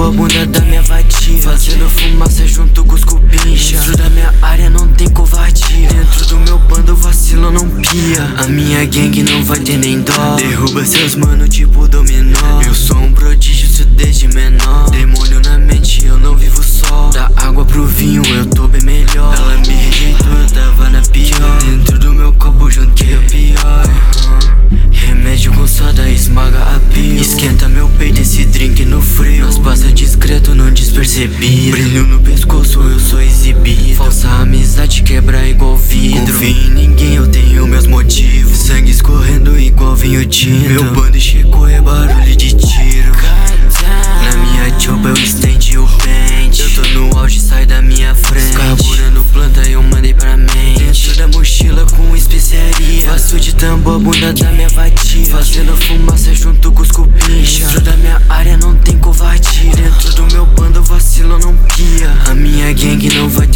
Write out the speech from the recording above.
tambo, a bunda da minha vadia, fazendo fumaça junto com os cupincha. Dentro da minha área não tem covardia, dentro do meu bando vacilo não pia. A minha gangue não vai ter nem dó, derruba seus mano tipo dominó. Eu sou um prodígio, isso desde menor. Demônio na mente, eu não vivo só. Da água pro vinho, eu tô bem melhor. Ela me rejeitou, eu tava na pior. Dentro do meu copo juntei o pior. Remédio com soda esmaga a pio. Esquenta meu peito esse drink no frio. Nós passa discreto, não despercebido. Brilho no pescoço, eu sou exibido. Falsa amizade quebra igual vidro. Confio em ninguém, eu tenho meus motivos. Sangue escorrendo igual vinho tinto. Meu bando chegou, é barulho de tiro. Na minha chopa eu estendi o pente. Eu tô no auge, sai da minha frente. Carburando planta, eu mandei pra mente. Dentro da mochila com especiaria, faço de tambo, a bunda da minha vadia, fazendo fumaça junto com os cupincha. Dentro da minha área não tem covardia, dentro do meu bando vacilo não pia. A minha gangue não vai